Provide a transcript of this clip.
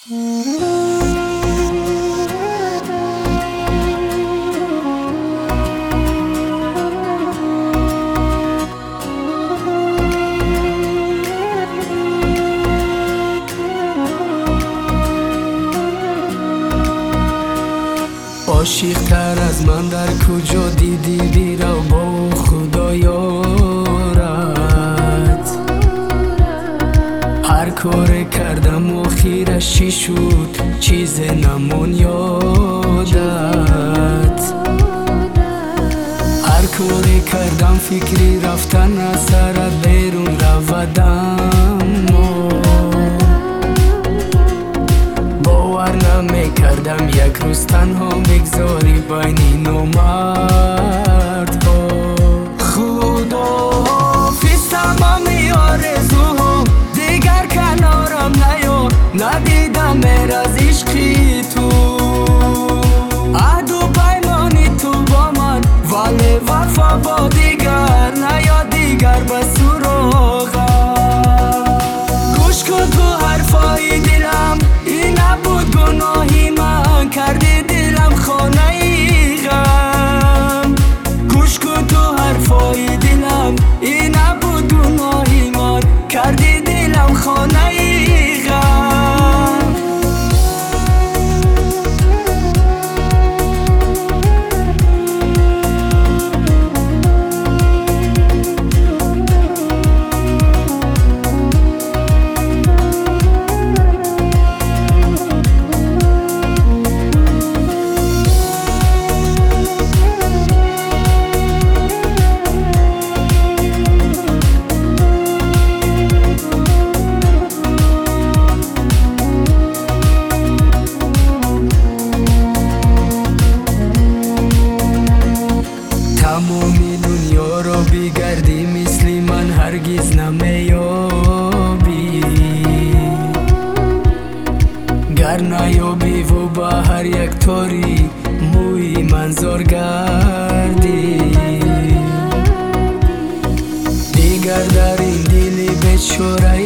عاشق تر از من در کجا دیدی؟ بیرو با خدا یارت. هر کار کردم و خیرش چی شد؟ چیز نمون یادت. هر کار کردم فکری رفتن از سرت بیرون رودم. باور نمیکردم یک روز تنها بگذاری بین نو مردها. خدا حافظ تمامی آرزوها، دیگر کنارم نیا. ندیدم میر از عشقی تو، عهد و پیمانی تو با من، ولی وفا با دیگر نیا. دیگر به سراغم گوش کن تو حرفای دلم، این نبود گناهی من، کردی دلم خانه ای غم. گوش کن تو حرفای دلم، این نبود گناهی من، کردی دلم خانه ای غم. تمامی دنیا رو بگردی مثل من هرگز نمیابی. گر نیابی و با هر یک تاری موی منظور گردی. دیگر در این دل بیچاره